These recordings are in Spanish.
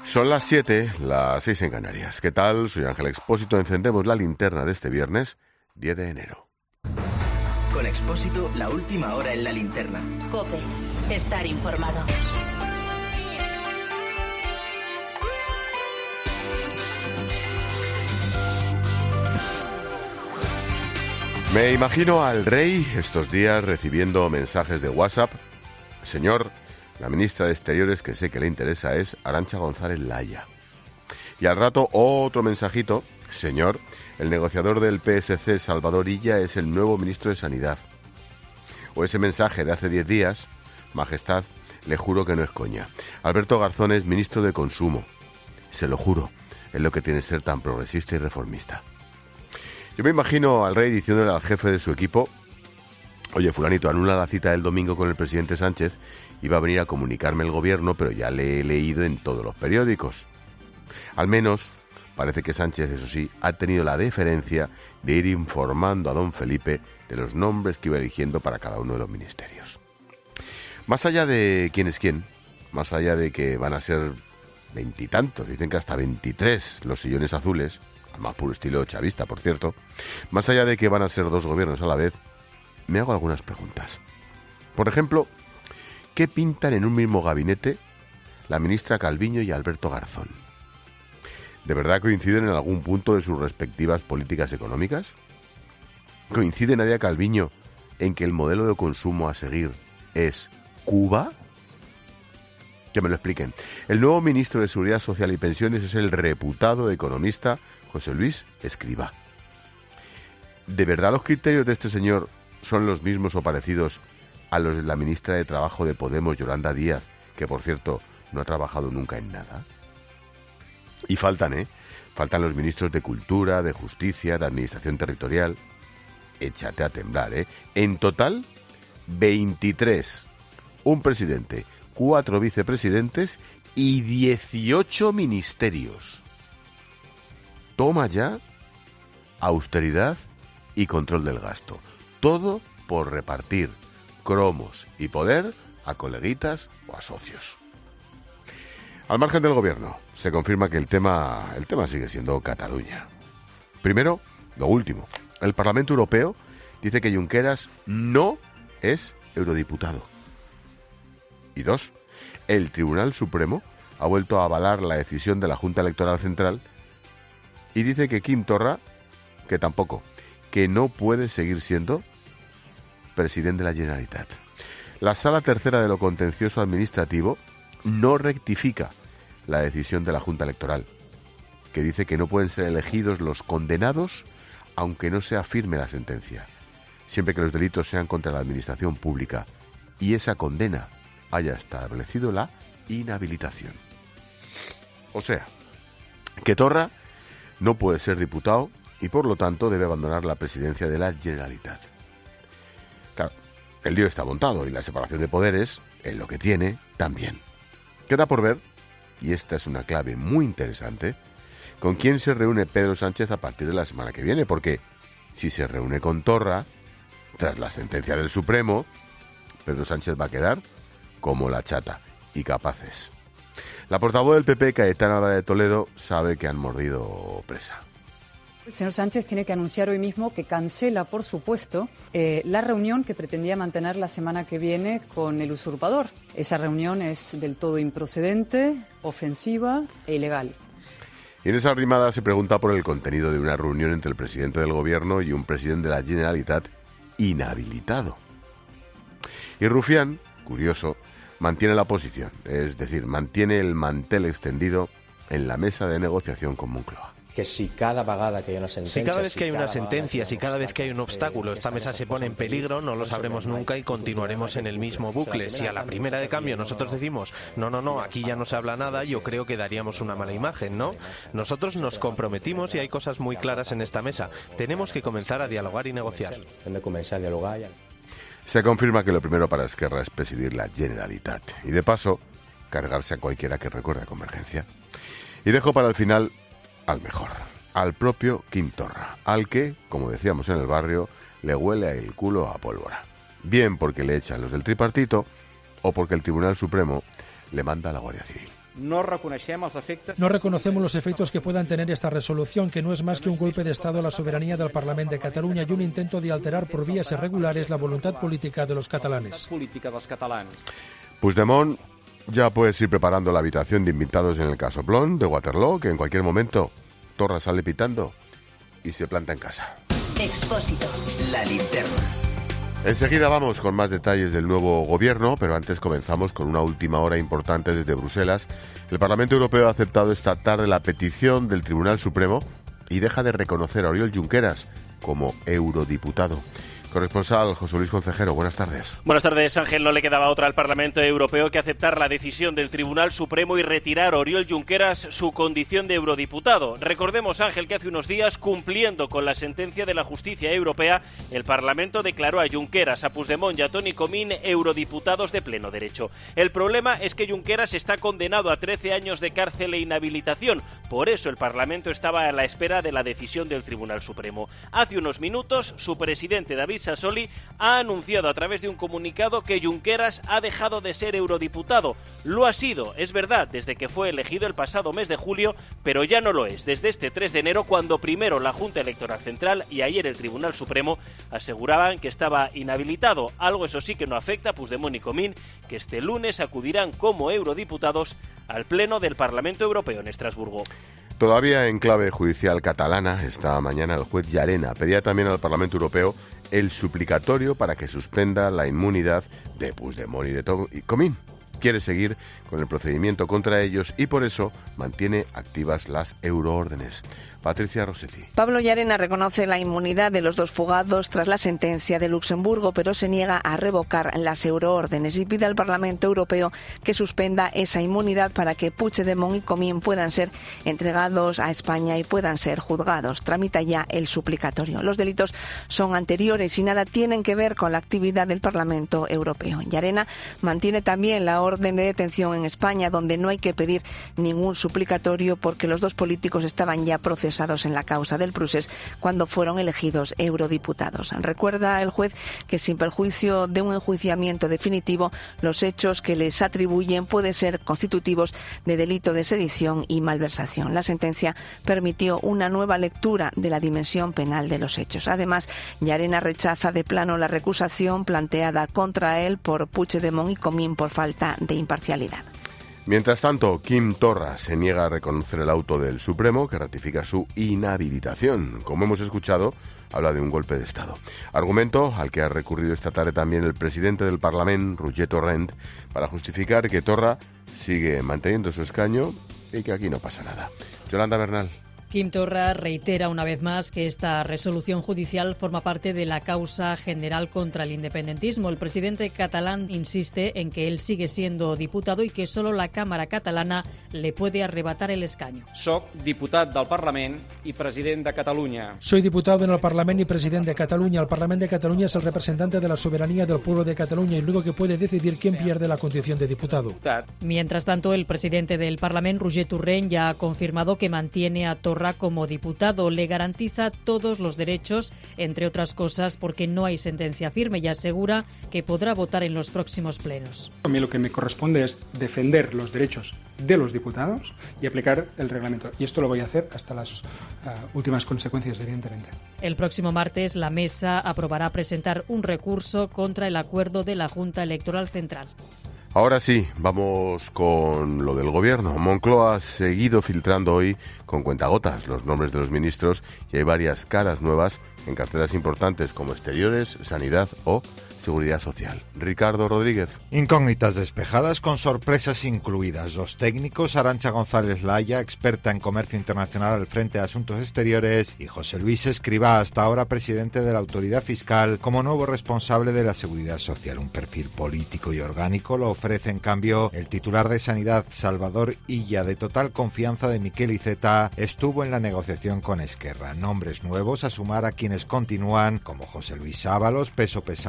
Son las 7, las 6 en Canarias. ¿Qué tal? Soy Ángel Expósito. Encendemos la linterna de este viernes, 10 de enero. Con Expósito, la última hora en la linterna. COPE. Estar informado. Me imagino al rey estos días recibiendo mensajes de WhatsApp. Señor, la ministra de Exteriores que sé que le interesa es Arantxa González Laya. Y al rato otro mensajito. Señor, el negociador del PSC, Salvador Illa, es el nuevo ministro de Sanidad. O ese mensaje de hace 10 días. Majestad, le juro que no es coña. Alberto Garzón es ministro de Consumo. Se lo juro, es lo que tiene ser tan progresista y reformista. Yo me imagino al rey diciéndole al jefe de su equipo: oye, fulanito, anula la cita del domingo con el presidente Sánchez, iba a venir a comunicarme el gobierno, pero ya le he leído en todos los periódicos. Al menos, parece que Sánchez, eso sí, ha tenido la deferencia de ir informando a don Felipe de los nombres que iba eligiendo para cada uno de los ministerios. Más allá de quién es quién, más allá de que van a ser 20 y tantos, dicen que hasta 23 los sillones azules, al más puro estilo chavista, por cierto, más allá de que van a ser 2 gobiernos a la vez, me hago algunas preguntas. Por ejemplo, ¿qué pintan en un mismo gabinete la ministra Calviño y Alberto Garzón? ¿De verdad coinciden en algún punto de sus respectivas políticas económicas? ¿Coincide Nadia Calviño en que el modelo de consumo a seguir es Cuba? Que me lo expliquen. El nuevo ministro de Seguridad Social y Pensiones es el reputado economista José Luis Escrivá. ¿De verdad los criterios de este señor son los mismos o parecidos a los de la ministra de Trabajo de Podemos, Yolanda Díaz, que por cierto no ha trabajado nunca en nada? Y faltan, Faltan los ministros de Cultura, de Justicia, de Administración Territorial. Échate a temblar, En total, 23. Un presidente, 4 vicepresidentes y 18 ministerios. Toma ya austeridad y control del gasto. Todo por repartir cromos y poder a coleguitas o a socios. Al margen del gobierno, se confirma que el tema sigue siendo Cataluña. Primero, lo último. El Parlamento Europeo dice que Junqueras no es eurodiputado. Y 2, el Tribunal Supremo ha vuelto a avalar la decisión de la Junta Electoral Central y dice que Quim Torra, que tampoco, que no puede seguir siendo presidente de la Generalitat. La Sala Tercera de lo Contencioso Administrativo no rectifica la decisión de la Junta Electoral, que dice que no pueden ser elegidos los condenados aunque no sea firme la sentencia, siempre que los delitos sean contra la administración pública y esa condena haya establecido la inhabilitación. O sea, que Torra no puede ser diputado y por lo tanto debe abandonar la presidencia de la Generalitat. Claro, el lío está montado y la separación de poderes, en lo que tiene, también. Queda por ver, y esta es una clave muy interesante, con quién se reúne Pedro Sánchez a partir de la semana que viene, porque si se reúne con Torra, tras la sentencia del Supremo, Pedro Sánchez va a quedar como la chata, y capaces. La portavoz del PP, Cayetana Álvarez de Toledo, sabe que han mordido presa. El señor Sánchez tiene que anunciar hoy mismo que cancela, por supuesto, la reunión que pretendía mantener la semana que viene con el usurpador. Esa reunión es del todo improcedente, ofensiva e ilegal. Y en esa rimada se pregunta por el contenido de una reunión entre el presidente del gobierno y un presidente de la Generalitat inhabilitado. Y Rufián, curioso, mantiene la posición, es decir, mantiene el mantel extendido en la mesa de negociación con Moncloa. Que si cada vegada que hay una sentencia... Si cada vez que hay una sentencia, si cada vez que hay un obstáculo, esta mesa se pone en peligro, no lo sabremos nunca y continuaremos en el mismo bucle. Si a la primera de cambio nosotros decimos, no, aquí ya no se habla nada, yo creo que daríamos una mala imagen, ¿no? Nosotros nos comprometimos y hay cosas muy claras en esta mesa. Tenemos que comenzar a dialogar y negociar. Se confirma que lo primero para Esquerra es presidir la Generalitat y, de paso, cargarse a cualquiera que recuerde a Convergencia. Y dejo para el final al mejor, al propio Quim Torra, al que, como decíamos en el barrio, le huele el culo a pólvora. Bien porque le echan los del tripartito o porque el Tribunal Supremo le manda a la Guardia Civil. No reconocemos los efectos que puedan tener esta resolución, que no es más que un golpe de Estado a la soberanía del Parlament de Cataluña y un intento de alterar por vías irregulares la voluntad política de los catalanes. Puigdemont ya puedes ir preparando la habitación de invitados en el casoplón de Waterloo, que en cualquier momento Torra sale pitando y se planta en casa. Expósito. La linterna. Enseguida vamos con más detalles del nuevo gobierno, pero antes comenzamos con una última hora importante desde Bruselas. El Parlamento Europeo ha aceptado esta tarde la petición del Tribunal Supremo y deja de reconocer a Oriol Junqueras como eurodiputado. Corresponsal José Luis Concejero, buenas tardes. Buenas tardes, Ángel. No le quedaba otra al Parlamento Europeo que aceptar la decisión del Tribunal Supremo y retirar a Oriol Junqueras su condición de eurodiputado. Recordemos, Ángel, que hace unos días, cumpliendo con la sentencia de la Justicia Europea, el Parlamento declaró a Junqueras, a Puigdemont y a Toni Comín eurodiputados de pleno derecho. El problema es que Junqueras está condenado a 13 años de cárcel e inhabilitación. Por eso el Parlamento estaba a la espera de la decisión del Tribunal Supremo. Hace unos minutos, su presidente, David Sassoli, ha anunciado a través de un comunicado que Junqueras ha dejado de ser eurodiputado. Lo ha sido, es verdad, desde que fue elegido el pasado mes de julio, pero ya no lo es desde este 3 de enero, cuando primero la Junta Electoral Central y ayer el Tribunal Supremo aseguraban que estaba inhabilitado. Algo, eso sí, que no afecta a Puigdemont y Comín, que este lunes acudirán como eurodiputados al Pleno del Parlamento Europeo en Estrasburgo. Todavía en clave judicial catalana, esta mañana el juez Llarena pedía también al Parlamento Europeo el suplicatorio para que suspenda la inmunidad de Puigdemont y de Comín. Quiere seguir con el procedimiento contra ellos y por eso mantiene activas las euroórdenes. Patricia Rossetti. Pablo Llarena reconoce la inmunidad de los dos fugados tras la sentencia de Luxemburgo, pero se niega a revocar las euroórdenes y pide al Parlamento Europeo que suspenda esa inmunidad para que Puigdemont y Comín puedan ser entregados a España y puedan ser juzgados. Tramita ya el suplicatorio. Los delitos son anteriores y nada tienen que ver con la actividad del Parlamento Europeo. Llarena mantiene también la orden de detención en España, donde no hay que pedir ningún suplicatorio porque los dos políticos estaban ya procesados en la causa del Prusés cuando fueron elegidos eurodiputados. Recuerda el juez que sin perjuicio de un enjuiciamiento definitivo, los hechos que les atribuyen pueden ser constitutivos de delito de sedición y malversación. La sentencia permitió una nueva lectura de la dimensión penal de los hechos. Además, Llarena rechaza de plano la recusación planteada contra él por Puigdemont y Comín por falta de imparcialidad. Mientras tanto, Quim Torra se niega a reconocer el auto del Supremo que ratifica su inhabilitación. Como hemos escuchado, habla de un golpe de Estado. Argumento al que ha recurrido esta tarde también el presidente del Parlament, Roger Torrent, para justificar que Torra sigue manteniendo su escaño y que aquí no pasa nada. Yolanda Bernal. Quim Torra reitera una vez más que esta resolución judicial forma parte de la causa general contra el independentismo. El presidente catalán insiste en que él sigue siendo diputado y que solo la Cámara catalana le puede arrebatar el escaño. Soc diputat del Parlament y presidente de Cataluña. Soy diputado en el Parlamento y presidente de Cataluña. El Parlamento de Cataluña es el representante de la soberanía del pueblo de Cataluña y luego que puede decidir quién pierde la condición de diputado. Mientras tanto, el presidente del Parlamento, Roger Torrent, ya ha confirmado que mantiene a Torra como diputado. Le garantiza todos los derechos, entre otras cosas porque no hay sentencia firme, y asegura que podrá votar en los próximos plenos. A mí lo que me corresponde es defender los derechos de los diputados y aplicar el reglamento. Y esto lo voy a hacer hasta las últimas consecuencias, evidentemente. El próximo martes la mesa aprobará presentar un recurso contra el acuerdo de la Junta Electoral Central. Ahora sí, vamos con lo del gobierno. Moncloa ha seguido filtrando hoy con cuentagotas los nombres de los ministros y hay varias caras nuevas en carteras importantes como Exteriores, Sanidad o Seguridad Social. Ricardo Rodríguez. Incógnitas despejadas con sorpresas incluidas. Los técnicos, Arantxa González Laya, experta en comercio internacional al frente de Asuntos Exteriores, y José Luis Escrivá, hasta ahora presidente de la Autoridad Fiscal, como nuevo responsable de la Seguridad Social. Un perfil político y orgánico lo ofrece, en cambio, el titular de Sanidad, Salvador Illa, de total confianza de Miquel Iceta, estuvo en la negociación con Esquerra. Nombres nuevos a sumar a quienes continúan, como José Luis Ábalos, peso pesado, pero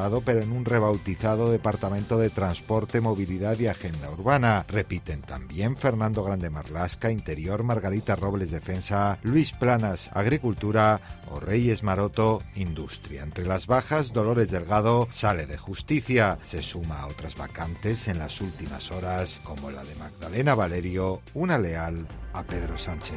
en un rebautizado Departamento de Transporte, Movilidad y Agenda Urbana. Repiten también Fernando Grande Marlaska, Interior, Margarita Robles, Defensa, Luis Planas, Agricultura o Reyes Maroto, Industria. Entre las bajas, Dolores Delgado sale de Justicia. Se suma a otras vacantes en las últimas horas, como la de Magdalena Valerio, una leal a Pedro Sánchez.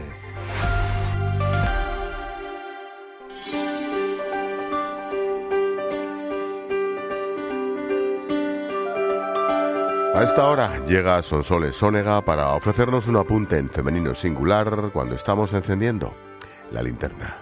A esta hora llega Sonsoles Sónega para ofrecernos un apunte en femenino singular cuando estamos encendiendo la linterna.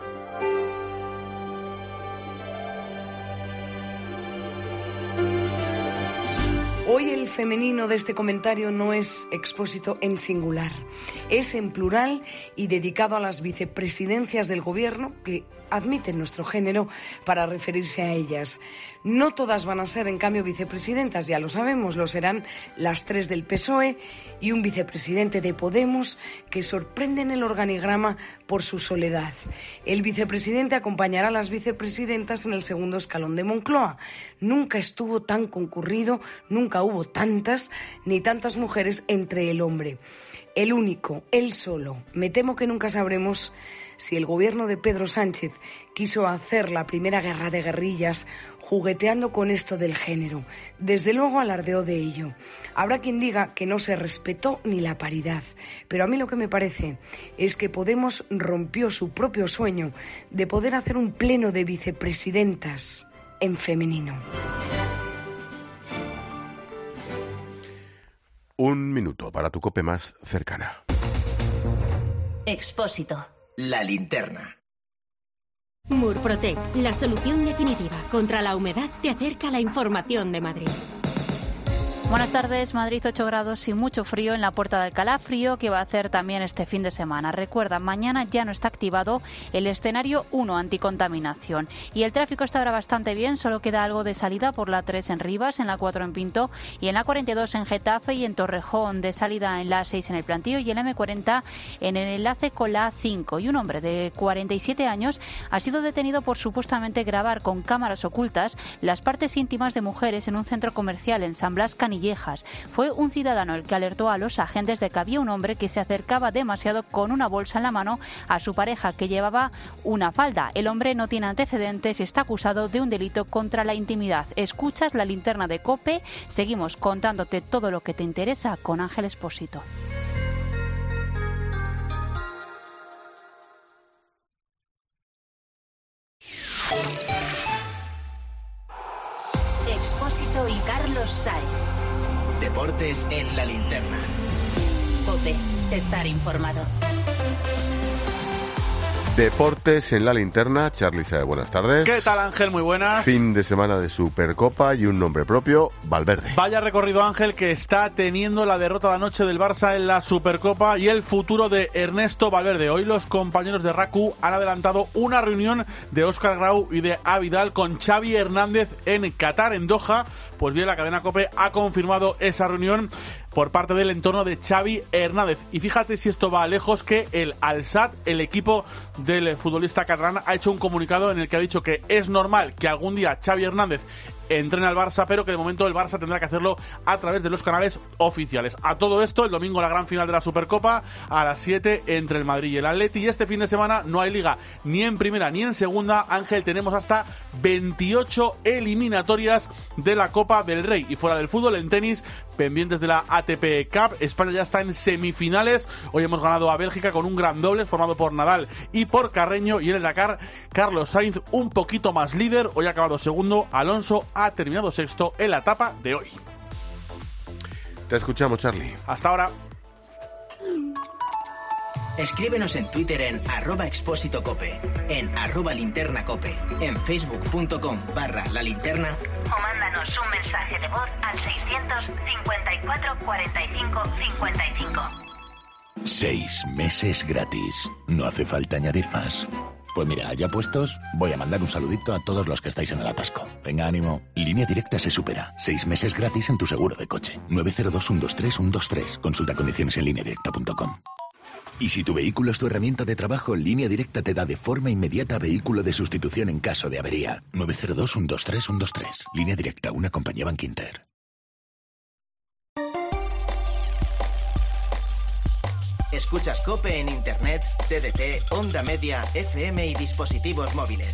Hoy el femenino de este comentario no es Expósito en singular, es en plural y dedicado a las vicepresidencias del Gobierno que admiten nuestro género para referirse a ellas. No todas van a ser, en cambio, vicepresidentas, ya lo sabemos, lo serán las 3 del PSOE y un vicepresidente de Podemos que sorprende en el organigrama por su soledad. El vicepresidente acompañará a las vicepresidentas en el segundo escalón de Moncloa. Nunca estuvo tan concurrido, nunca hubo tantas, ni tantas mujeres entre el hombre. El único, él solo. Me temo que nunca sabremos si el gobierno de Pedro Sánchez quiso hacer la primera guerra de guerrillas jugueteando con esto del género. Desde luego alardeó de ello. Habrá quien diga que no se respetó ni la paridad, pero a mí lo que me parece es que Podemos rompió su propio sueño de poder hacer un pleno de vicepresidentas en femenino. Un minuto para tu COPE más cercana. Expósito. La linterna. Murprotec, la solución definitiva contra la humedad, te acerca a la información de Madrid. Buenas tardes. Madrid 8 grados y mucho frío en la Puerta de Alcalá, frío que va a hacer también este fin de semana. Recuerda, mañana ya no está activado el escenario 1 anticontaminación y el tráfico está ahora bastante bien, solo queda algo de salida por la 3 en Rivas, en la 4 en Pinto y en la 42 en Getafe y en Torrejón, de salida en la 6 en el Plantío y en la M40 en el enlace con la 5. Y un hombre de 47 años ha sido detenido por supuestamente grabar con cámaras ocultas las partes íntimas de mujeres en un centro comercial en San Blas Canillejas. Fue un ciudadano el que alertó a los agentes de que había un hombre que se acercaba demasiado con una bolsa en la mano a su pareja que llevaba una falda. El hombre no tiene antecedentes y está acusado de un delito contra la intimidad. Escuchas la linterna de COPE. Seguimos contándote todo lo que te interesa con Ángel Expósito. Expósito y Carlos Sainz. Deportes en la linterna. COPE. Estar informado. Deportes en la linterna. Charly Saez, buenas tardes. ¿Qué tal, Ángel? Muy buenas. Fin de semana de Supercopa y un nombre propio, Valverde. Vaya recorrido, Ángel, que está teniendo la derrota de anoche del Barça en la Supercopa y el futuro de Ernesto Valverde. Hoy los compañeros de RACU han adelantado una reunión de Óscar Grau y de A. Vidal con Xavi Hernández en Qatar, en Doha. Pues bien, la cadena COPE ha confirmado esa reunión por parte del entorno de Xavi Hernández. Y fíjate si esto va lejos, que el Al-Sadd, el equipo del futbolista catalán, ha hecho un comunicado en el que ha dicho que es normal que algún día Xavi Hernández entrena al Barça, pero que de momento el Barça tendrá que hacerlo a través de los canales oficiales. A todo esto, el domingo la gran final de la Supercopa a las 7 entre el Madrid y el Atleti, y este fin de semana no hay liga ni en primera ni en segunda. Ángel, tenemos hasta 28 eliminatorias de la Copa del Rey. Y fuera del fútbol, en tenis, pendientes de la ATP Cup, España ya está en semifinales. Hoy hemos ganado a Bélgica con un gran doble formado por Nadal y por Carreño, y en el Dakar Carlos Sainz un poquito más líder, hoy ha acabado segundo. Alonso ha terminado sexto en la etapa de hoy. Te escuchamos, Charly. Hasta ahora. Escríbenos en Twitter en @expósitocope, en @linternacope, en facebook.com/lalinterna o mándanos un mensaje de voz al 654 45 55. 6 meses gratis. No hace falta añadir más. Pues mira, ya puestos, voy a mandar un saludito a todos los que estáis en el atasco. Venga, ánimo. Línea Directa se supera. 6 meses gratis en tu seguro de coche. 902 123 123. Consulta condiciones en lineadirecta.com. Y si tu vehículo es tu herramienta de trabajo, Línea Directa te da de forma inmediata vehículo de sustitución en caso de avería. 902-123-123. Línea Directa, una compañía Bankinter. Escuchas COPE en Internet, TDT, Onda Media, FM y dispositivos móviles.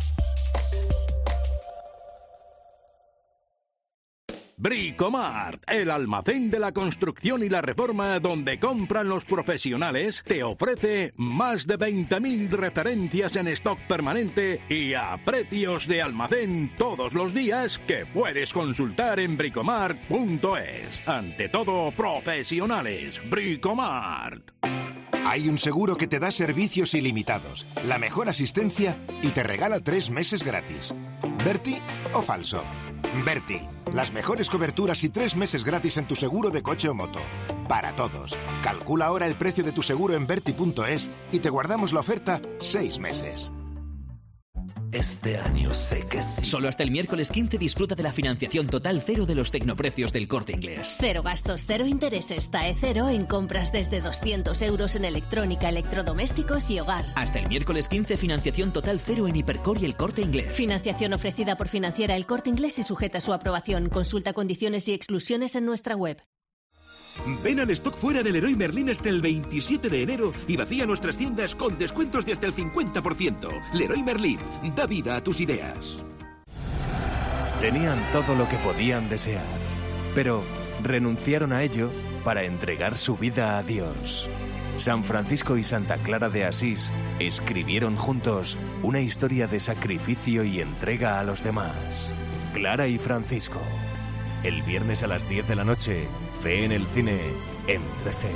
Bricomart, el almacén de la construcción y la reforma donde compran los profesionales, te ofrece más de 20.000 referencias en stock permanente y a precios de almacén todos los días que puedes consultar en bricomart.es. Ante todo, profesionales. Bricomart. Hay un seguro que te da servicios ilimitados, la mejor asistencia y te regala 3 meses gratis. ¿Berti o falso? Berti, las mejores coberturas y 3 meses gratis en tu seguro de coche o moto. Para todos. Calcula ahora el precio de tu seguro en Berti.es y te guardamos la oferta 6 meses. Este año sé que sí. Solo hasta el miércoles 15 disfruta de la financiación total cero de los tecnoprecios del Corte Inglés. Cero gastos, cero intereses, TAE cero en compras desde 200 euros en electrónica, electrodomésticos y hogar. Hasta el miércoles 15 financiación total cero en Hipercor y el Corte Inglés. Financiación ofrecida por Financiera El Corte Inglés y sujeta a su aprobación. Consulta condiciones y exclusiones en nuestra web. Ven al stock fuera del Leroy Merlin hasta el 27 de enero y vacía nuestras tiendas con descuentos de hasta el 50%. Leroy Merlin, da vida a tus ideas. Tenían todo lo que podían desear, pero renunciaron a ello para entregar su vida a Dios. San Francisco y Santa Clara de Asís escribieron juntos una historia de sacrificio y entrega a los demás. Clara y Francisco. El viernes a las 10 de la noche, Fe en el cine, en 13.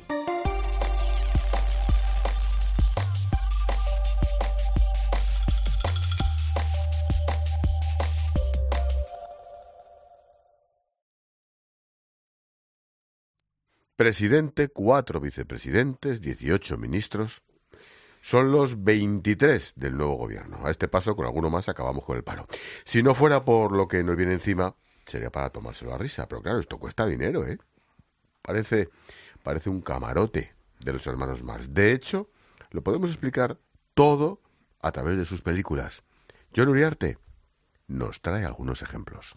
Presidente, 4 vicepresidentes, 18 ministros. Son los 23 del nuevo gobierno. A este paso, con alguno más, acabamos con el paro. Si no fuera por lo que nos viene encima, sería para tomárselo a risa. Pero claro, esto cuesta dinero, ¿eh? Parece un camarote de los hermanos Marx. De hecho, lo podemos explicar todo a través de sus películas. Jon Uriarte nos trae algunos ejemplos.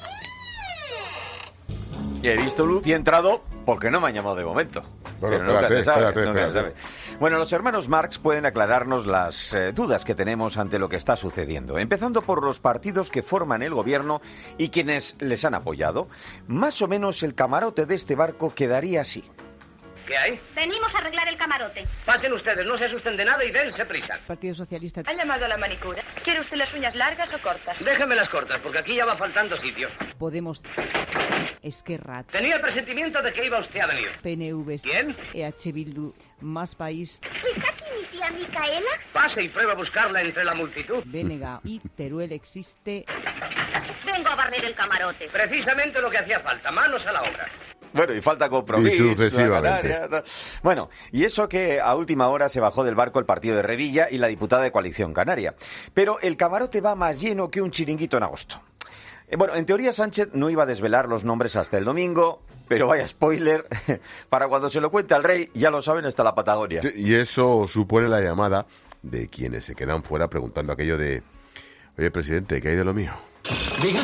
He visto luz y he entrado porque no me han llamado de momento. Bueno, espérate. Bueno, los hermanos Marx pueden aclararnos las dudas que tenemos ante lo que está sucediendo, empezando por los partidos que forman el gobierno y quienes les han apoyado. Más o menos el camarote de este barco quedaría así. ¿Qué hay? Venimos a arreglar el camarote. Pasen ustedes, no se asusten de nada y dense prisa. Partido Socialista. ¿Ha llamado a la manicura? ¿Quiere usted las uñas largas o cortas? Déjenme las cortas, porque aquí ya va faltando sitio. Podemos. Esquerra. Tenía el presentimiento de que iba usted a venir. PNV. ¿Quién? EH Bildu. Más País. ¿Está aquí mi tía Micaela? Pase y prueba a buscarla entre la multitud. Vénega y Teruel existe. Vengo a barrer el camarote. Precisamente lo que hacía falta, manos a la obra. Bueno, y falta compromiso. Y sucesivamente. Bueno, y eso que a última hora se bajó del barco el partido de Revilla y la diputada de Coalición Canaria. Pero el camarote va más lleno que un chiringuito en agosto. Bueno, en teoría Sánchez no iba a desvelar los nombres hasta el domingo, pero vaya spoiler, para cuando se lo cuente al rey, ya lo saben hasta la Patagonia. Sí, y eso supone la llamada de quienes se quedan fuera preguntando aquello de: oye, presidente, ¿qué hay de lo mío? Diga.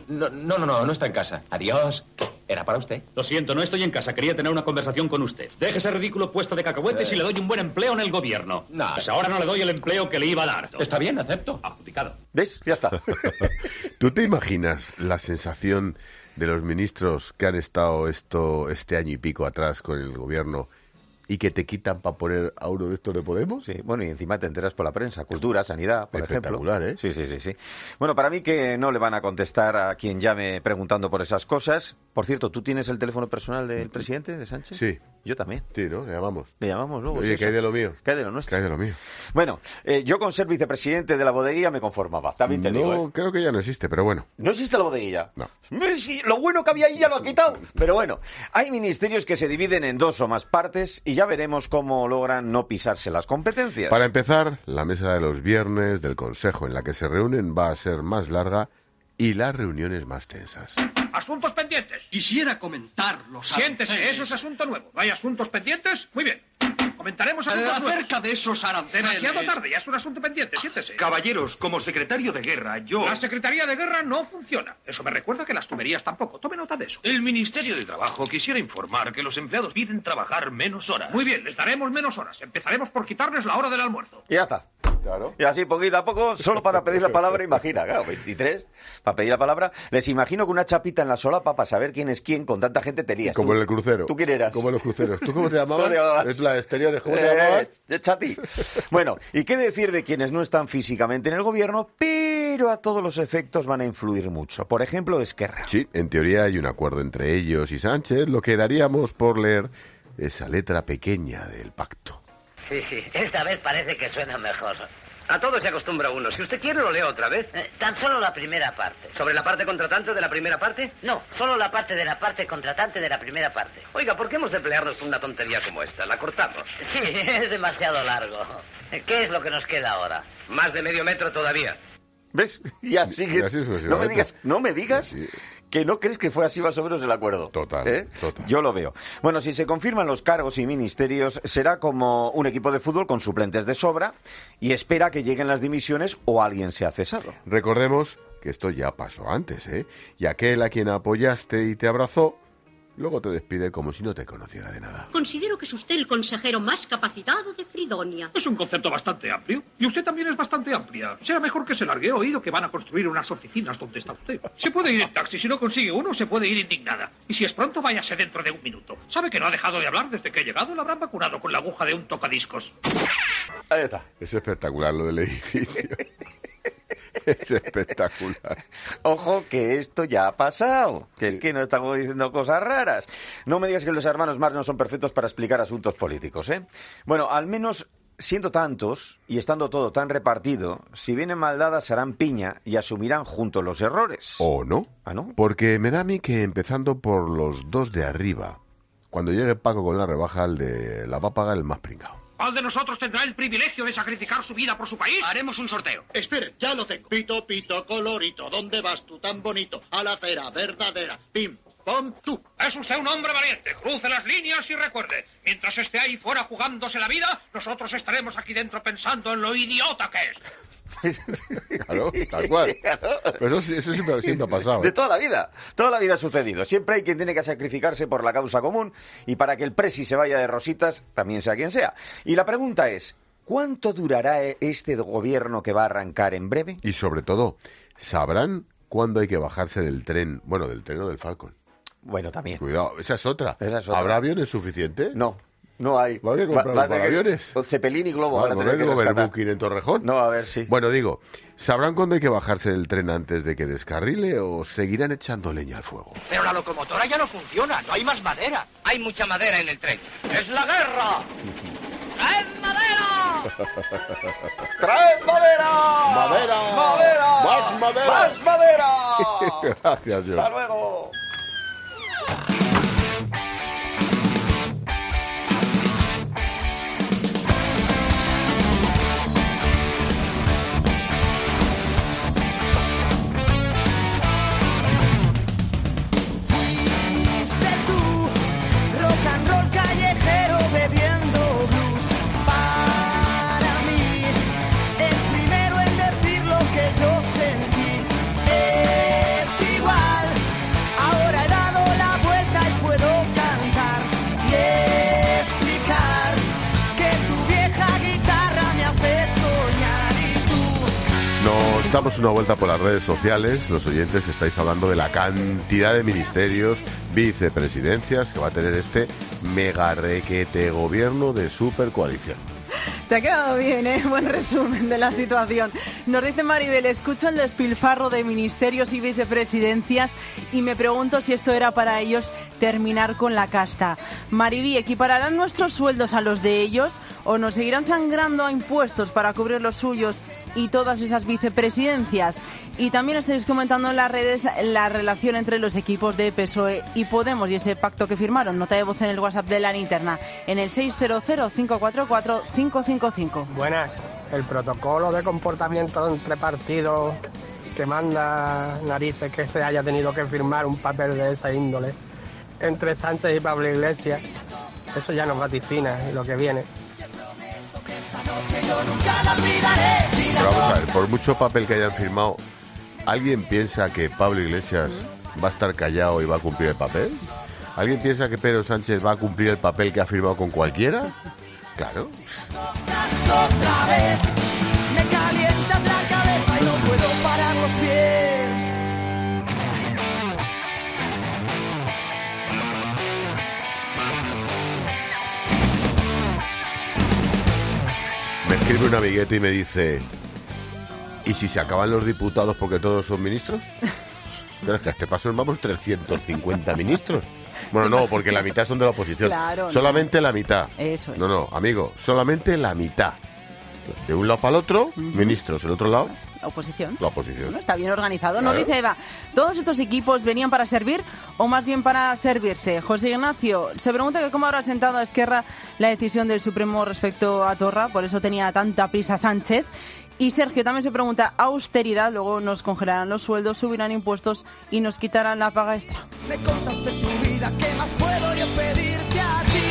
No está en casa. Adiós. ¿Era para usted? Lo siento, no estoy en casa. Quería tener una conversación con usted. Deje ese ridículo puesto de cacahuetes y le doy un buen empleo en el gobierno. No. Pues ahora no le doy el empleo que le iba a dar. Está bien, acepto. Adjudicado. ¿Ves? Ya está. ¿Tú te imaginas la sensación de los ministros que han estado este año y pico atrás con el gobierno y que te quitan para poner a uno de estos de Podemos? Sí, bueno, y encima te enteras por la prensa. Cultura, sanidad, por ejemplo. Espectacular, ¿eh? Sí. Bueno, para mí que no le van a contestar a quien llame preguntando por esas cosas. Por cierto, ¿tú tienes el teléfono personal del presidente, de Sánchez? Sí. Yo también. Sí, ¿no? Le llamamos. Le llamamos luego. Oye, ¿qué hay de lo mío? ¿Qué hay de lo nuestro? ¿Qué hay de lo mío? Bueno, yo con ser vicepresidente de la bodeguilla me conformaba, también te digo. No, creo que ya no existe, pero bueno. ¿No existe la bodeguilla? No. Sí, lo bueno que había ahí ya lo ha quitado. Pero bueno, hay ministerios que se dividen en 2 o más partes y ya veremos cómo logran no pisarse las competencias. Para empezar, la mesa de los viernes del Consejo en la que se reúnen va a ser más larga y las reuniones más tensas. Asuntos pendientes. Quisiera comentarlos. Siéntese, eso es asunto nuevo. ¿Hay asuntos pendientes? Muy bien. Comentaremos asuntos acerca de esos aranceles. Demasiado tarde, ya es un asunto pendiente, siéntese. Caballeros, como secretario de guerra, yo... La Secretaría de Guerra no funciona. Eso me recuerda que las tuberías tampoco. Tome nota de eso. El Ministerio de Trabajo quisiera informar que los empleados piden trabajar menos horas. Muy bien, les daremos menos horas. Empezaremos por quitarles la hora del almuerzo. Y ya está. Claro. Y así poquito a poco, solo para pedir la palabra, imagina, claro, 23, para pedir la palabra. Les imagino que una chapita en la solapa para saber quién es quién, con tanta gente te lías. Como en el crucero. ¿Tú quién eras? Como en los cruceros. ¿Tú cómo te llamabas? ¿Cómo te llamabas? Es la de exteriores. ¿Cómo te llamabas? Chati. Bueno, ¿y qué decir de quienes no están físicamente en el gobierno, pero a todos los efectos van a influir mucho? Por ejemplo, Esquerra. Sí, en teoría hay un acuerdo entre ellos y Sánchez, lo que daríamos por leer esa letra pequeña del pacto. Sí, esta vez parece que suena mejor. A todo se acostumbra uno. Si usted quiere, lo leo otra vez. Tan solo la primera parte. ¿Sobre la parte contratante de la primera parte? No, solo la parte de la parte contratante de la primera parte. Oiga, ¿por qué hemos de pelearnos con una tontería como esta? ¿La cortamos? Sí, es demasiado largo. ¿Qué es lo que nos queda ahora? Más de medio metro todavía. ¿Ves? Ya sigues. No me digas sí. Que no crees que fue así más o menos el acuerdo. Total. Yo lo veo. Bueno, si se confirman los cargos y ministerios, será como un equipo de fútbol con suplentes de sobra y espera que lleguen las dimisiones o alguien sea cesado. Recordemos que esto ya pasó antes, ¿eh? Y aquel a quien apoyaste y te abrazó, luego te despide como si no te conociera de nada. Considero que es usted el consejero más capacitado de Fridonia. Es un concepto bastante amplio. Y usted también es bastante amplia. Será mejor que se largue. He oído que van a construir unas oficinas donde está usted. Se puede ir en taxi. Si no consigue uno, se puede ir indignada. Y si es pronto, váyase dentro de un minuto. ¿Sabe que no ha dejado de hablar desde que ha llegado? La habrán vacunado con la aguja de un tocadiscos. Ahí está. Es espectacular lo del edificio. Es espectacular. Ojo que esto ya ha pasado. Que es que no estamos diciendo cosas raras. No me digas que los hermanos Marx no son perfectos para explicar asuntos políticos, ¿eh? Bueno, al menos siendo tantos y estando todo tan repartido, si vienen mal dadas serán piña y asumirán juntos los errores. ¿O no? ¿Ah, no? Porque me da a mí que empezando por los dos de arriba, cuando llegue Paco con la rebaja, el de la va a pagar el más pringao. ¿Cuál de nosotros tendrá el privilegio de sacrificar su vida por su país? Haremos un sorteo. Esperen, ya lo tengo. Pito, pito, colorito, ¿dónde vas tú tan bonito? A la acera verdadera. Pim, pom, tú. Es usted un hombre valiente. Cruce las líneas y recuerde, mientras esté ahí fuera jugándose la vida, nosotros estaremos aquí dentro pensando en lo idiota que es. Claro, tal cual. Pero eso siempre ha pasado. De toda la vida ha sucedido. Siempre hay quien tiene que sacrificarse por la causa común y para que el presi se vaya de rositas, también sea quien sea. Y la pregunta es, ¿cuánto durará este gobierno que va a arrancar en breve? Y sobre todo, ¿sabrán cuándo hay que bajarse del tren? Bueno, del tren o del Falcon. Bueno, también. Cuidado, esa es otra. ¿Habrá aviones suficientes? No hay. ¿Va a haber que comprar los aviones? Zeppelin y Globo. ¿Va a haber overbooking en Torrejón? No, a ver, sí. Bueno, digo, ¿sabrán cuándo hay que bajarse del tren antes de que descarrile o seguirán echando leña al fuego? Pero la locomotora ya no funciona, no hay más madera. Hay mucha madera en el tren. ¡Es la guerra! ¡Traed madera! ¡Traed madera! ¡Madera! ¡Madera! ¡Más madera! ¡Más madera! Gracias, John. ¡Hasta luego! Damos una vuelta por las redes sociales. Los oyentes estáis hablando de la cantidad de ministerios, vicepresidencias que va a tener este mega requete gobierno de supercoalición. Te ha quedado bien, ¿eh? Buen resumen de la situación. Nos dice Maribel, escucho el despilfarro de ministerios y vicepresidencias y me pregunto si esto era para ellos terminar con la casta. Mariby, ¿equipararán nuestros sueldos a los de ellos o nos seguirán sangrando a impuestos para cubrir los suyos y todas esas vicepresidencias? Y también estáis comentando en las redes la relación entre los equipos de PSOE y Podemos y ese pacto que firmaron. Nota de voz en el WhatsApp de la linterna en el 600-544-555. Buenas. El protocolo de comportamiento entre partidos que manda narices que se haya tenido que firmar un papel de esa índole entre Sánchez y Pablo Iglesias Eso ya nos vaticina lo que viene. Pero vamos a ver, por mucho papel que hayan firmado, ¿alguien piensa que Pablo Iglesias va a estar callado y va a cumplir el papel? ¿Alguien piensa que Pedro Sánchez va a cumplir el papel que ha firmado con cualquiera? Claro. Otra vez me calienta la cabeza y no puedo parar los pies. Me escribe un amiguete y me dice: ¿y si se acaban los diputados porque todos son ministros? Pero es que a este paso nos vamos 350 ministros. Bueno, no, porque la mitad son de la oposición. Claro, solamente la mitad. Eso es. No, amigo, solamente la mitad. De un lado para el otro, ministros. El otro lado, la oposición. La oposición. No, está bien organizado. Claro. Nos dice Eva, ¿todos estos equipos venían para servir o más bien para servirse? José Ignacio se pregunta que cómo habrá sentado a Esquerra la decisión del Supremo respecto a Torra, por eso tenía tanta prisa Sánchez. Y Sergio también se pregunta, austeridad, luego nos congelarán los sueldos, subirán impuestos y nos quitarán la paga extra. Me contaste tu vida, ¿qué más puedo yo pedirte a ti?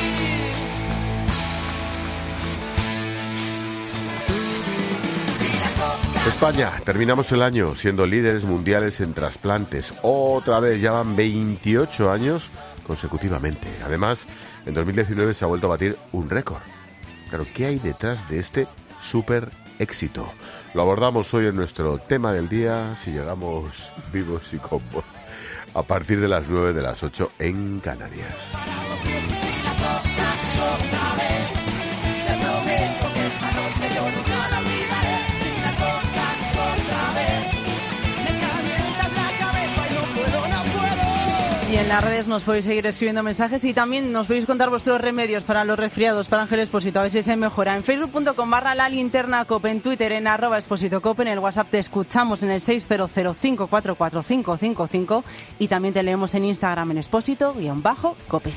España, terminamos el año siendo líderes mundiales en trasplantes. Otra vez, ya van 28 años consecutivamente. Además, en 2019 se ha vuelto a batir un récord. Pero, ¿qué hay detrás de este súper éxito? Lo abordamos hoy en nuestro tema del día, si llegamos vivos y combos, a partir de las 9 de las 8 en Canarias. Y en las redes nos podéis seguir escribiendo mensajes y también nos podéis contar vuestros remedios para los resfriados, para Ángel Expósito, a ver si se mejora. En facebook.com/lalinternacope, en Twitter en @expósitocope, en el WhatsApp te escuchamos en el 600544555 y también te leemos en Instagram en expósito_cope.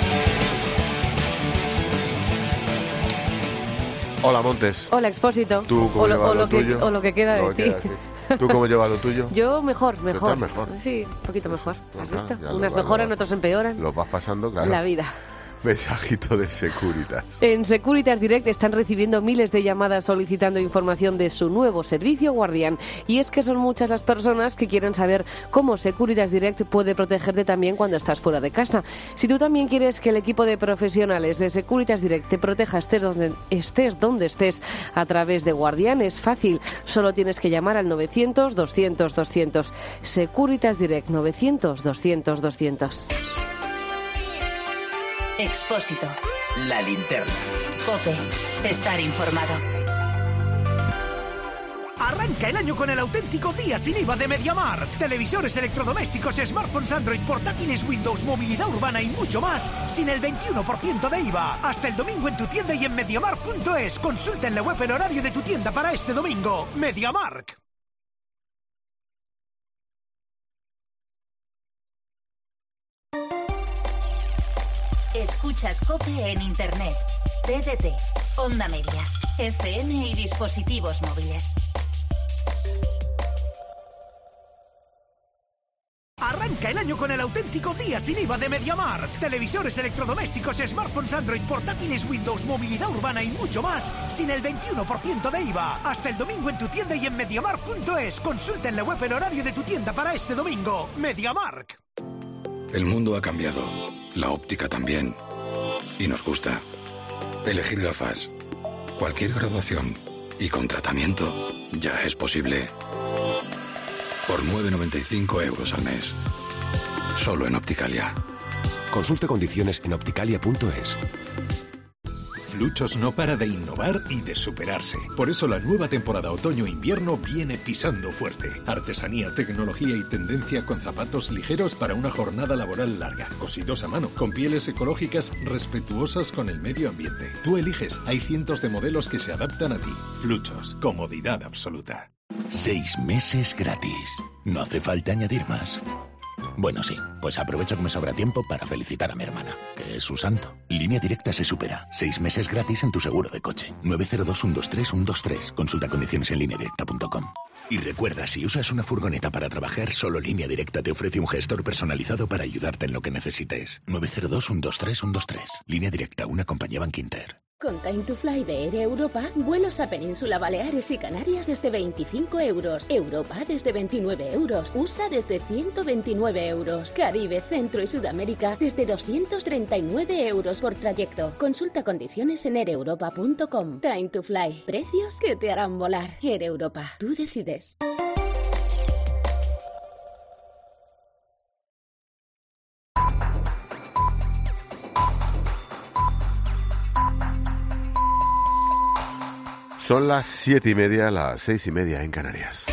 Hola, Montes. Hola, Expósito. ¿Tú cómo llevas lo tuyo? O lo que queda de ti. ¿Tú cómo llevas lo tuyo? Yo mejor. ¿Estás mejor? Sí, un poquito mejor. ¿Has visto? Ya Unas mejoran, otras empeoran. Lo vas pasando, claro. La vida. Mensajito de Securitas. En Securitas Direct están recibiendo miles de llamadas solicitando información de su nuevo servicio Guardián. Y es que son muchas las personas que quieren saber cómo Securitas Direct puede protegerte también cuando estás fuera de casa. Si tú también quieres que el equipo de profesionales de Securitas Direct te proteja estés donde estés a través de Guardián, es fácil. Solo tienes que llamar al 900-200-200. Securitas Direct 900-200-200. Expósito. La linterna. COPE. Estar informado. Arranca el año con el auténtico día sin IVA de MediaMarkt. Televisores, electrodomésticos, smartphones Android, portátiles Windows, movilidad urbana y mucho más sin el 21% de IVA. Hasta el domingo en tu tienda y en MediaMarkt.es. Consulta en la web el horario de tu tienda para este domingo. MediaMarkt. Escuchas COPE en Internet, TDT, Onda Media, FM y dispositivos móviles. Arranca el año con el auténtico día sin IVA de MediaMarkt. Televisores, electrodomésticos, smartphones Android, portátiles Windows, movilidad urbana y mucho más sin el 21% de IVA. Hasta el domingo en tu tienda y en MediaMarkt.es. Consulta en la web el horario de tu tienda para este domingo. MediaMarkt. El mundo ha cambiado, la óptica también, y nos gusta. Elegir gafas, cualquier graduación y con tratamiento ya es posible. Por 9,95 € al mes, solo en Opticalia. Consulta condiciones en opticalia.es. Fluchos no para de innovar y de superarse. Por eso la nueva temporada otoño-invierno viene pisando fuerte. Artesanía, tecnología y tendencia con zapatos ligeros para una jornada laboral larga. Cosidos a mano, con pieles ecológicas respetuosas con el medio ambiente. Tú eliges, hay cientos de modelos que se adaptan a ti. Fluchos, comodidad absoluta. 6 meses gratis. No hace falta añadir más. Bueno, sí, pues aprovecho que me sobra tiempo para felicitar a mi hermana, que es su santo. Línea Directa se supera. 6 meses gratis en tu seguro de coche. 902-123-123. Consulta condiciones en lineadirecta.com. Y recuerda, si usas una furgoneta para trabajar, solo Línea Directa te ofrece un gestor personalizado para ayudarte en lo que necesites. 902-123-123. Línea Directa, una compañía Bankinter. Con Time to Fly de Air Europa, vuelos a Península Baleares y Canarias desde 25 euros. Europa desde 29 euros. USA desde 129 euros. Caribe, Centro y Sudamérica desde 239 euros por trayecto. Consulta condiciones en aereuropa.com. Time to Fly. Precios que te harán volar. Air Europa. Tú decides. Son las 7:30, las 6:30 en Canarias.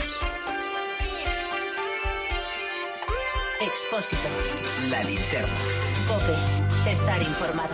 Expósito. La linterna. COPE. Estar informado.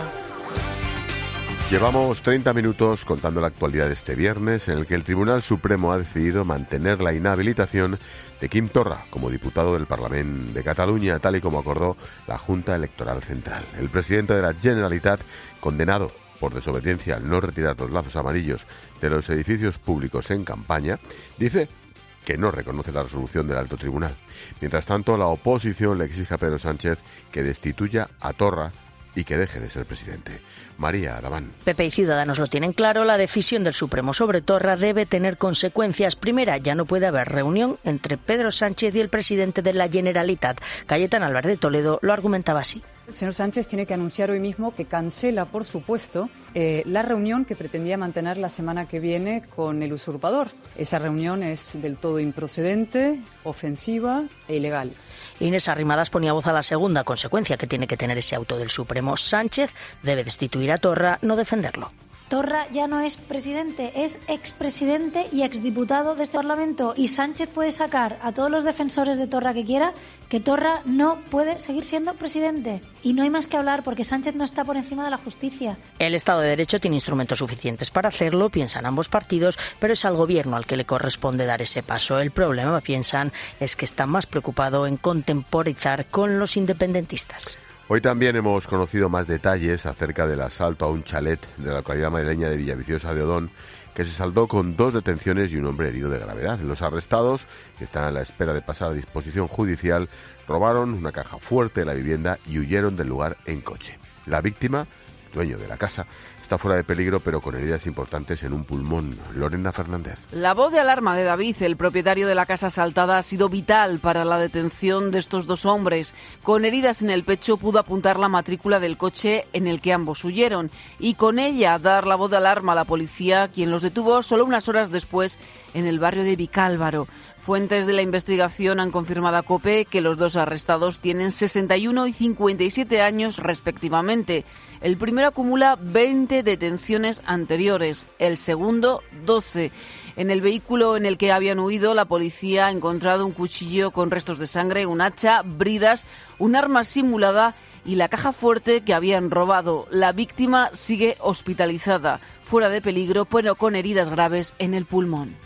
Llevamos 30 minutos contando la actualidad de este viernes, en el que el Tribunal Supremo ha decidido mantener la inhabilitación de Quim Torra como diputado del Parlamento de Cataluña, tal y como acordó la Junta Electoral Central. El presidente de la Generalitat, condenado por desobediencia al no retirar los lazos amarillos de los edificios públicos en campaña, dice que no reconoce la resolución del alto tribunal. Mientras tanto, la oposición le exige a Pedro Sánchez que destituya a Torra y que deje de ser presidente. María Adamán. PP y Ciudadanos lo tienen claro, la decisión del Supremo sobre Torra debe tener consecuencias. Primera, ya no puede haber reunión entre Pedro Sánchez y el presidente de la Generalitat. Cayetana Álvarez de Toledo lo argumentaba así. El señor Sánchez tiene que anunciar hoy mismo que cancela, por supuesto, la reunión que pretendía mantener la semana que viene con el usurpador. Esa reunión es del todo improcedente, ofensiva e ilegal. Inés Arrimadas ponía voz a la segunda consecuencia que tiene que tener ese auto del Supremo. Sánchez debe destituir a Torra, no defenderlo. Torra ya no es presidente, es expresidente y exdiputado de este Parlamento. Y Sánchez puede sacar a todos los defensores de Torra que quiera, que Torra no puede seguir siendo presidente. Y no hay más que hablar porque Sánchez no está por encima de la justicia. El Estado de Derecho tiene instrumentos suficientes para hacerlo, piensan ambos partidos, pero es al Gobierno al que le corresponde dar ese paso. El problema, piensan, es que está más preocupado en contemporizar con los independentistas. Hoy también hemos conocido más detalles acerca del asalto a un chalet de la localidad madrileña de Villaviciosa de Odón, que se saldó con 2 detenciones y un hombre herido de gravedad. Los arrestados, que están a la espera de pasar a disposición judicial, robaron una caja fuerte de la vivienda y huyeron del lugar en coche. La víctima, dueño de la casa, está fuera de peligro, pero con heridas importantes en un pulmón. Lorena Fernández. La voz de alarma de David, el propietario de la casa asaltada, ha sido vital para la detención de estos 2 hombres. Con heridas en el pecho pudo apuntar la matrícula del coche en el que ambos huyeron y con ella dar la voz de alarma a la policía, quien los detuvo solo unas horas después en el barrio de Vicálvaro. Fuentes de la investigación han confirmado a COPE que los 2 arrestados tienen 61 y 57 años respectivamente. El primero acumula 20 detenciones anteriores, el segundo 12. En el vehículo en el que habían huido, la policía ha encontrado un cuchillo con restos de sangre, un hacha, bridas, un arma simulada y la caja fuerte que habían robado. La víctima sigue hospitalizada, fuera de peligro, pero con heridas graves en el pulmón.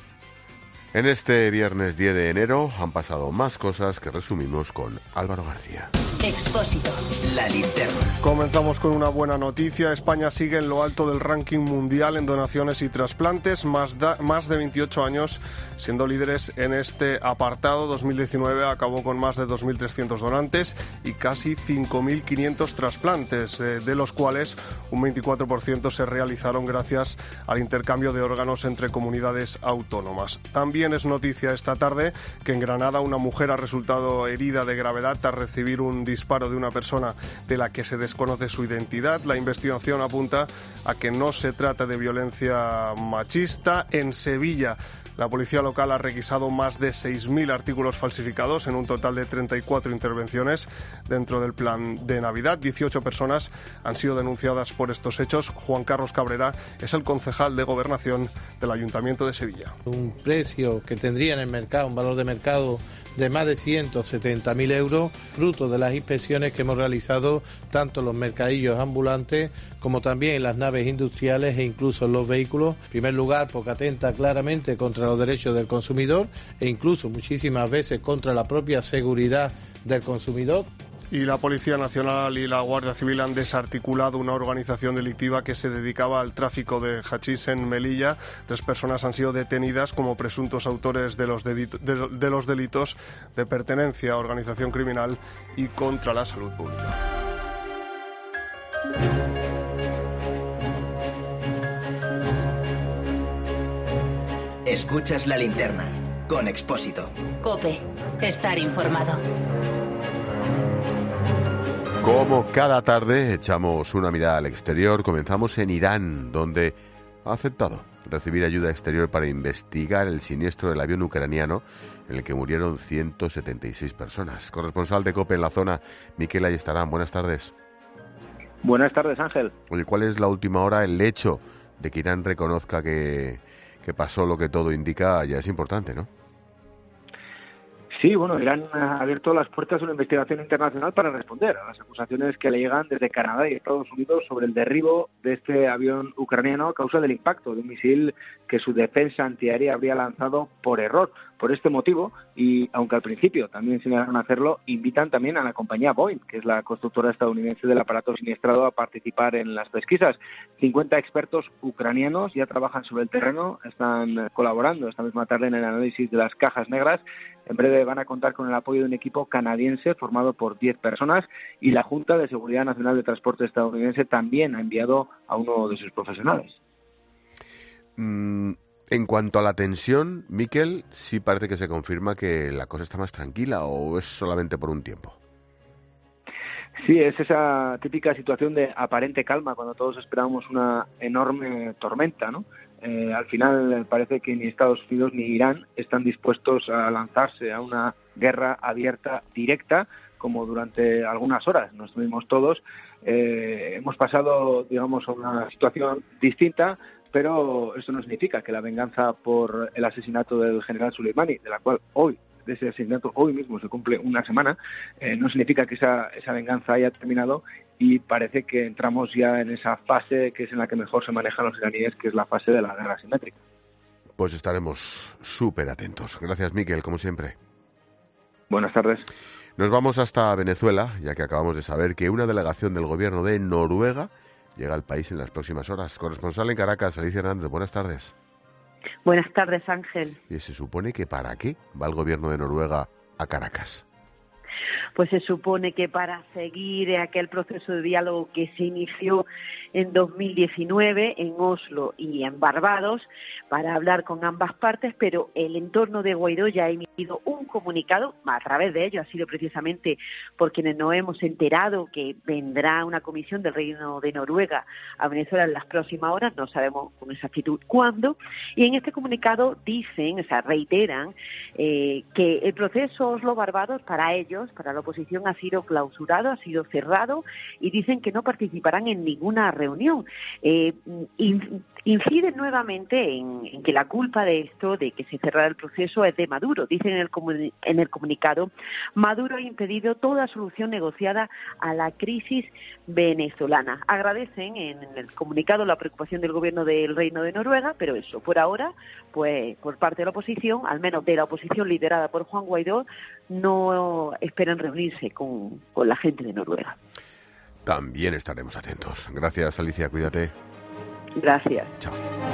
En este viernes 10 de enero han pasado más cosas que resumimos con Álvaro García. Expósito. La linterna. Comenzamos con una buena noticia. España sigue en lo alto del ranking mundial en donaciones y trasplantes, más de 28 años siendo líderes en este apartado. 2019 acabó con más de 2.300 donantes y casi 5.500 trasplantes, de los cuales un 24% se realizaron gracias al intercambio de órganos entre comunidades autónomas. También es noticia esta tarde que en Granada una mujer ha resultado herida de gravedad tras recibir un disparo de una persona de la que se desconoce su identidad. La investigación apunta a que no se trata de violencia machista. En Sevilla, la policía local ha requisado más de 6.000 artículos falsificados en un total de 34 intervenciones dentro del plan de Navidad. 18 personas han sido denunciadas por estos hechos. Juan Carlos Cabrera es el concejal de Gobernación del Ayuntamiento de Sevilla. Un precio que tendría en el mercado, un valor de mercado de más de 170.000 euros, fruto de las inspecciones que hemos realizado tanto en los mercadillos ambulantes como también en las naves industriales e incluso en los vehículos. En primer lugar, porque atenta claramente contra los derechos del consumidor e incluso muchísimas veces contra la propia seguridad del consumidor. Y la Policía Nacional y la Guardia Civil han desarticulado una organización delictiva que se dedicaba al tráfico de hachís en Melilla. 3 personas han sido detenidas como presuntos autores de los delitos de pertenencia a organización criminal y contra la salud pública. Escuchas La Linterna con Expósito. COPE. Estar informado. Como cada tarde echamos una mirada al exterior, comenzamos en Irán, donde ha aceptado recibir ayuda exterior para investigar el siniestro del avión ucraniano en el que murieron 176 personas. Corresponsal de COPE en la zona, Miquel Ayestarán, buenas tardes. Buenas tardes, Ángel. Oye, ¿cuál es la última hora? El hecho de que Irán reconozca que pasó lo que todo indica ya es importante, ¿no? Sí, bueno, Irán ha abierto las puertas a una investigación internacional para responder a las acusaciones que le llegan desde Canadá y Estados Unidos sobre el derribo de este avión ucraniano a causa del impacto de un misil que su defensa antiaérea habría lanzado por error. Por este motivo, y aunque al principio también se negaron a hacerlo, invitan también a la compañía Boeing, que es la constructora estadounidense del aparato siniestrado, a participar en las pesquisas. 50 expertos ucranianos ya trabajan sobre el terreno, están colaborando esta misma tarde en el análisis de las cajas negras. En breve van a contar con el apoyo de un equipo canadiense formado por 10 personas, y la Junta de Seguridad Nacional de Transporte estadounidense también ha enviado a uno de sus profesionales. En cuanto a la tensión, Miquel, sí parece que se confirma que la cosa está más tranquila, ¿o es solamente por un tiempo? Sí, es esa típica situación de aparente calma cuando todos esperábamos una enorme tormenta, ¿no? Al final parece que ni Estados Unidos ni Irán están dispuestos a lanzarse a una guerra abierta directa, como durante algunas horas nos tuvimos todos. Hemos pasado, digamos, a una situación distinta, pero eso no significa que la venganza por el asesinato del general Soleimani, de la cual de ese asesinato hoy mismo se cumple una semana, no significa que esa venganza haya terminado, y parece que entramos ya en esa fase que es en la que mejor se manejan los iraníes, que es la fase de la guerra asimétrica. Pues estaremos súper atentos. Gracias, Miquel, como siempre. Buenas tardes. Nos vamos hasta Venezuela, ya que acabamos de saber que una delegación del gobierno de Noruega llega al país en las próximas horas. Corresponsal en Caracas, Alicia Hernández, buenas tardes. Buenas tardes, Ángel. ¿Y se supone que para qué va el gobierno de Noruega a Caracas? Pues se supone que para seguir aquel proceso de diálogo que se inició en 2019 en Oslo y en Barbados, para hablar con ambas partes, pero el entorno de Guaidó ya ha emitido un comunicado, a través de ello ha sido precisamente por quienes nos hemos enterado que vendrá una comisión del Reino de Noruega a Venezuela en las próximas horas, no sabemos con exactitud cuándo, y en este comunicado dicen, o sea, reiteran que el proceso Oslo-Barbados para ellos, para la oposición, ha sido clausurado, ha sido cerrado, y dicen que no participarán en ninguna reunión. Inciden nuevamente en que la culpa de esto, de que se cerrara el proceso, es de Maduro. Dicen en el comunicado, Maduro ha impedido toda solución negociada a la crisis venezolana. Agradecen en el comunicado la preocupación del gobierno del Reino de Noruega, pero eso, por ahora, pues por parte de la oposición, al menos de la oposición liderada por Juan Guaidó, no esperan reunirse con la gente de Noruega. También estaremos atentos. Gracias, Alicia, cuídate. Gracias. Chao.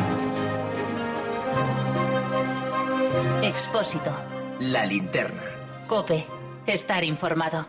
Expósito. La Linterna. COPE. Estar informado.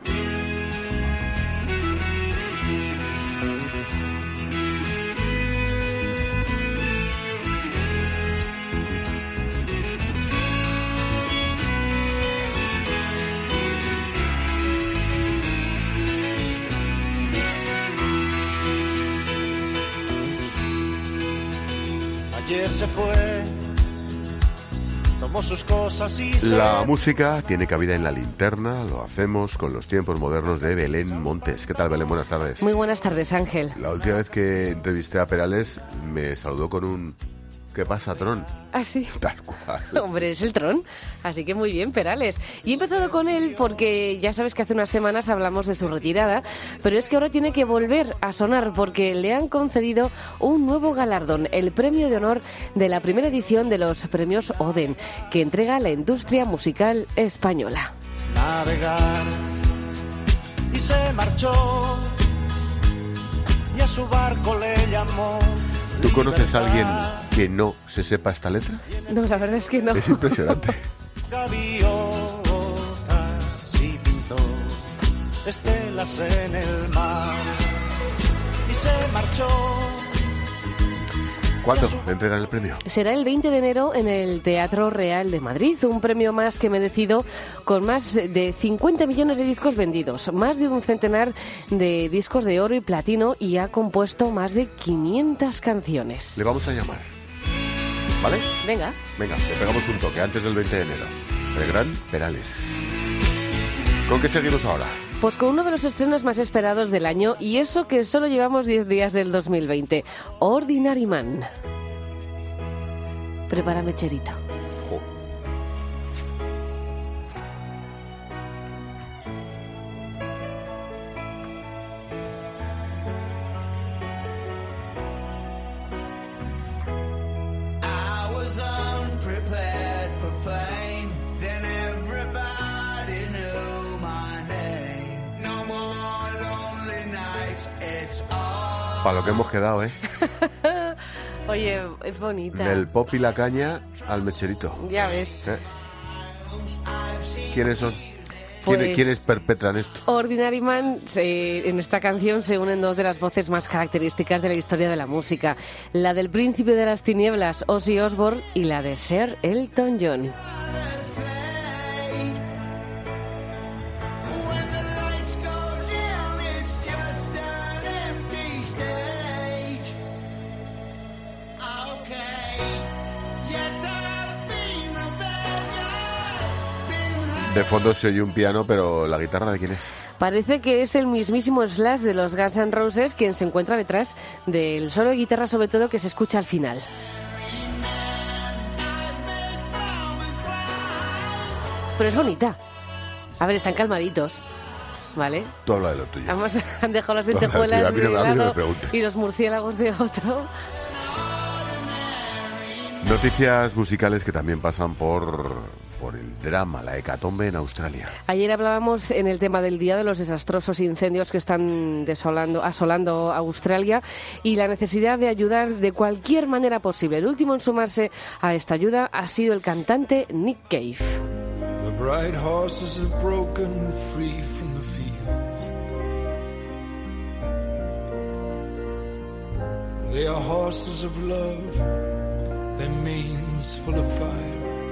Ayer se fue, tomó sus cosas y La música tiene cabida en La Linterna, lo hacemos con los tiempos modernos de Belén Montes. ¿Qué tal, Belén? Buenas tardes. Muy buenas tardes, Ángel. La última vez que entrevisté a Perales me saludó con un ¿Qué pasa, Tron? ¿Ah, sí? Tal cual. Hombre, es el Tron. Así que muy bien, Perales. Y he empezado con él porque ya sabes que hace unas semanas hablamos de su retirada, pero es que ahora tiene que volver a sonar porque le han concedido un nuevo galardón, el premio de honor de la primera edición de los premios Oden, que entrega la industria musical española. Navegar y se marchó y a su barco le llamó. ¿Tú conoces a alguien que no se sepa esta letra? No, la verdad es que no. Es impresionante. Gaviotas y pintó estelas en el mar y se marchó. ¿Cuándo le entregan el premio? Será el 20 de enero en el Teatro Real de Madrid, un premio más que merecido con más de 50 millones de discos vendidos, más de un centenar de discos de oro y platino y ha compuesto más de 500 canciones. Le vamos a llamar, ¿vale? Venga. Venga, le pegamos un toque antes del 20 de enero. El gran Perales. ¿Con qué seguimos ahora? Pues con uno de los estrenos más esperados del año, y eso que solo llevamos 10 días del 2020, Ordinary Man. Prepárame, Cherito. Jo. I was unprepared for fame, then everybody knew my name. No more lonely nights, it's all. Para lo que hemos quedado, ¿eh? Oye, es bonita. Del pop y la caña al mecherito. Ya ves. ¿Quiénes son? Pues, ¿Quiénes perpetran esto? Ordinary Man, en esta canción se unen dos de las voces más características de la historia de la música. La del príncipe de las tinieblas, Ozzy Osbourne, y la de Sir Elton John. De fondo se oye un piano, pero ¿la guitarra de quién es? Parece que es el mismísimo Slash de los Guns N' Roses quien se encuentra detrás del solo de guitarra, sobre todo, que se escucha al final. Pero es bonita. A ver, están calmaditos, ¿vale? Tú habla de lo tuyo. Además, han dejado las lentejuelas de un lado y los murciélagos de otro. Noticias musicales que también pasan por el drama, la hecatombe en Australia. Ayer hablábamos en el tema del día de los desastrosos incendios que están asolando Australia y la necesidad de ayudar de cualquier manera posible. El último en sumarse a esta ayuda ha sido el cantante Nick Cave. The bright horses have broken free from the fields. They are horses of love, their manes full of fire.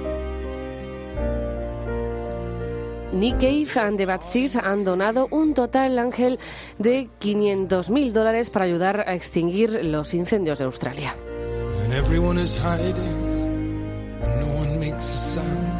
Nick Cave and the Bad Seeds han donado un total, Ángel, de $500,000 para ayudar a extinguir los incendios de Australia. And everyone is hiding, and no one makes a sound.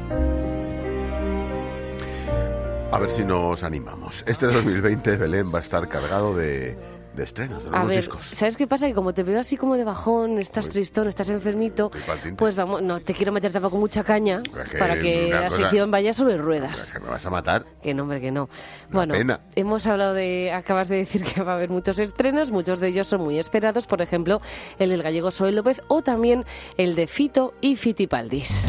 A ver si nos animamos. Este 2020 Belén va a estar cargado de estrenos, de nuevos discos. ¿Sabes qué pasa? Que como te veo así como de bajón, estás tristón, estás enfermito, pues vamos, no te quiero meter tampoco mucha caña para que la sección vaya sobre ruedas. Que me vas a matar. Que no, hombre, que no. Bueno, hemos hablado acabas de decir que va a haber muchos estrenos, muchos de ellos son muy esperados, por ejemplo, el del gallego Zoe López o también el de Fito y Fitipaldis.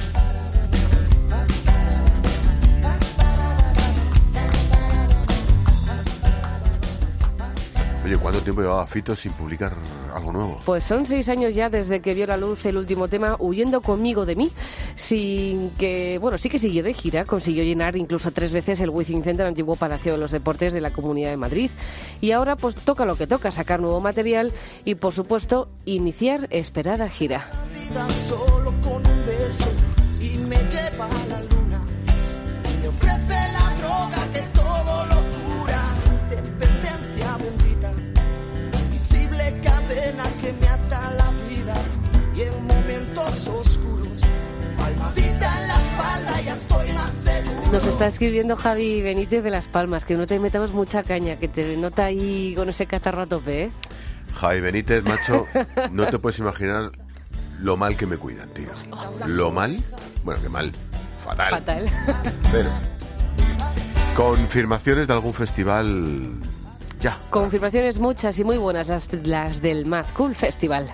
Oye, ¿cuánto tiempo llevaba Fito sin publicar algo nuevo? Pues son 6 años ya desde que vio la luz el último tema, Huyendo conmigo de mí, sin que, bueno, sí que siguió de gira, consiguió llenar incluso 3 veces el Wizzing Center, antiguo Palacio de los Deportes de la Comunidad de Madrid. Y ahora pues toca lo que toca, sacar nuevo material y, por supuesto, iniciar esperada gira. Solo con un beso y me lleva a la luna y me ofrece la droga que todo lo cura, dependencia bendita, invisible cadena que me ata la vida y en momentos oscuros, palmadita en la espalda ya estoy más seguro. Nos está escribiendo Javi Benítez de Las Palmas, que no te metamos mucha caña, que te nota ahí con ese catarro a tope, ¿eh? Javi Benítez, macho, no te puedes imaginar lo mal que me cuidan, tío. Lo mal, bueno, que mal, fatal. Pero, confirmaciones de algún festival ya. Confirmaciones muchas y muy buenas, las del Mad Cool Festival.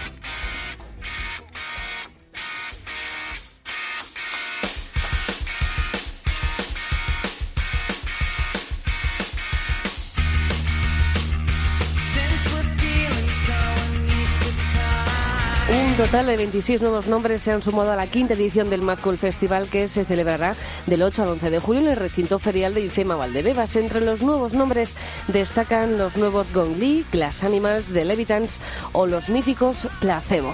Un total de 26 nuevos nombres se han sumado a la quinta edición del Mad Cool Festival, que se celebrará del 8 al 11 de julio en el recinto ferial de IFEMA Valdebebas. Entre los nuevos nombres destacan los nuevos Gong Li, Glass Animals, The Levitans o los míticos Placebo.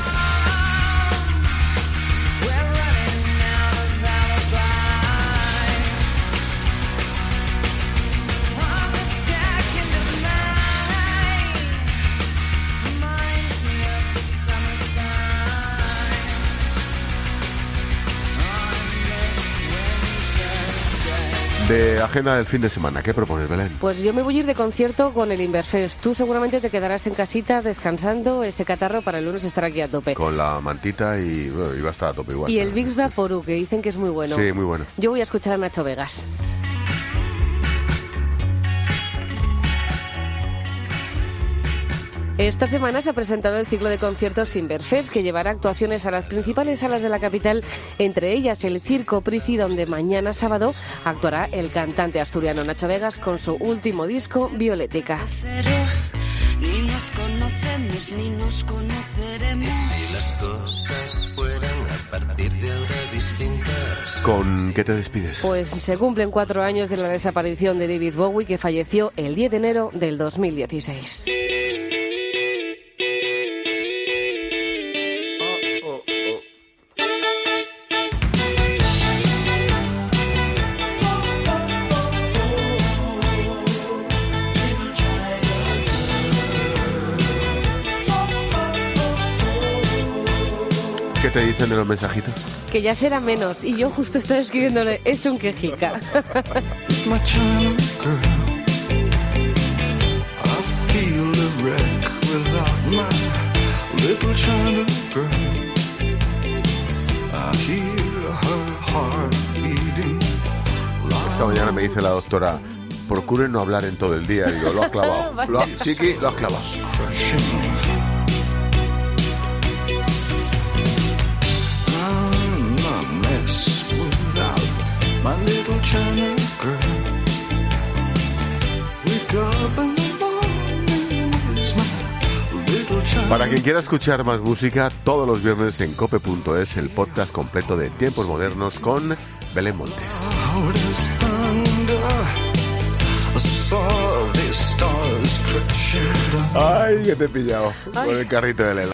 De agenda del fin de semana, ¿qué propones, Belén? Pues yo me voy a ir de concierto con el Inverfest. Tú seguramente te quedarás en casita descansando, ese catarro para el lunes estar aquí a tope. Con la mantita y bueno, iba a estar a tope igual. Y el Vicks Vaporub, que dicen que es muy bueno. Sí, muy bueno. Yo voy a escuchar a Nacho Vegas. Esta semana se ha presentado el ciclo de conciertos Inverfest, que llevará actuaciones a las principales salas de la capital, entre ellas el Circo Prici, donde mañana sábado actuará el cantante asturiano Nacho Vegas con su último disco, Violética. Ni nos conocemos ni nos conoceremos. ¿Y si las cosas fueran a partir de ahora distintas? ¿Con qué te despides? Pues se cumplen 4 años de la desaparición de David Bowie, que falleció el 10 de enero del 2016. ¿Qué te dicen de los mensajitos? Que ya será menos, y yo justo estoy escribiéndole, es un quejica. Esta mañana me dice la doctora, procure no hablar en todo el día. Y digo, lo has clavado. Chiqui, lo has clavado. Para quien quiera escuchar más música, todos los viernes en cope.es, el podcast completo de Tiempos Modernos con Belén Montes. Ay, que te he pillado con el carrito de Lela.